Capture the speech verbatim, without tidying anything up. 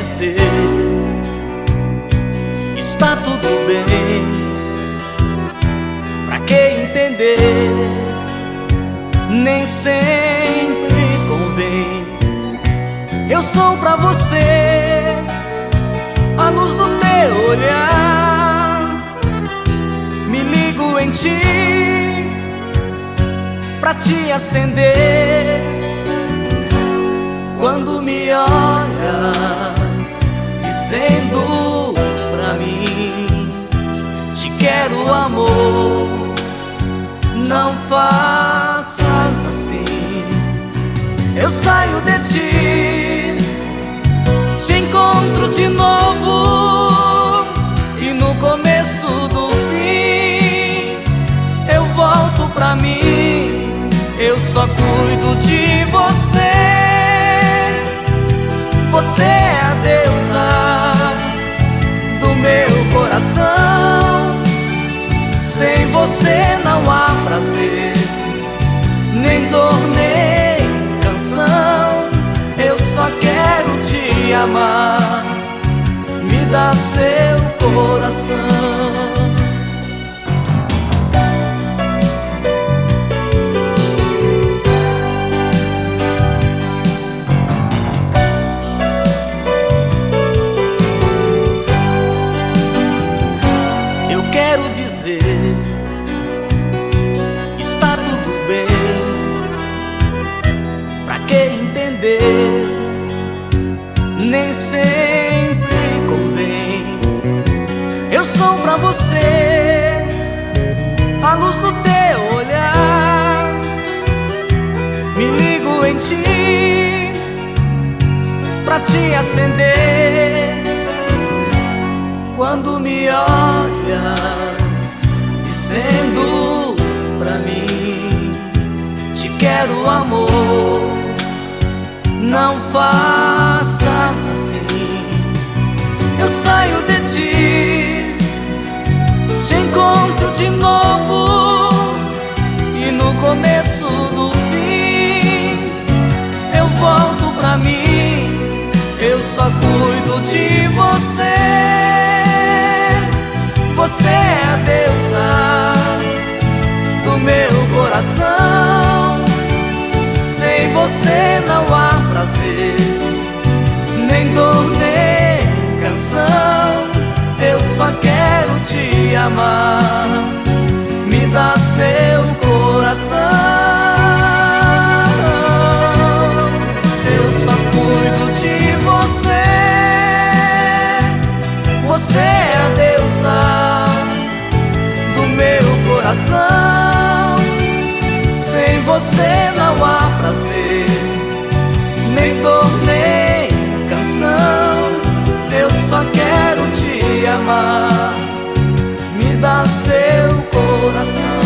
dizer: está tudo bem. Pra que entender? Nem sempre convém. Eu sou pra você a luz do teu olhar. Me ligo em ti pra te acender. Quando me olhas dizendo pra mim: te quero, amor, não faças assim. Eu saio de ti, te encontro de novo, e no começo do fim eu volto pra mim. Eu só cuido de você. Você é a deusa do meu coração. Sem você não há prazer, nem dor, nem canção. Eu só quero te amar. Me dá seu coração. Quero dizer: está tudo bem. Pra que entender? Nem sempre convém. Eu sou pra você a luz do teu olhar. Me ligo em ti pra te acender. Quando me olhas dizendo pra mim: te quero, amor, não faças assim. Eu saio de ti, te encontro de novo, e no começo do fim eu volto pra mim. Eu só cuido de você. Você é a deusa do meu coração. Sem você não há prazer, nem dor, nem canção. Eu só quero te amar. Me dá seu coração. Eu só cuido de você. Você é a deusa do meu coração. Sem você não há prazer, nem dor, nem canção. Eu só quero te amar. Me dá seu coração.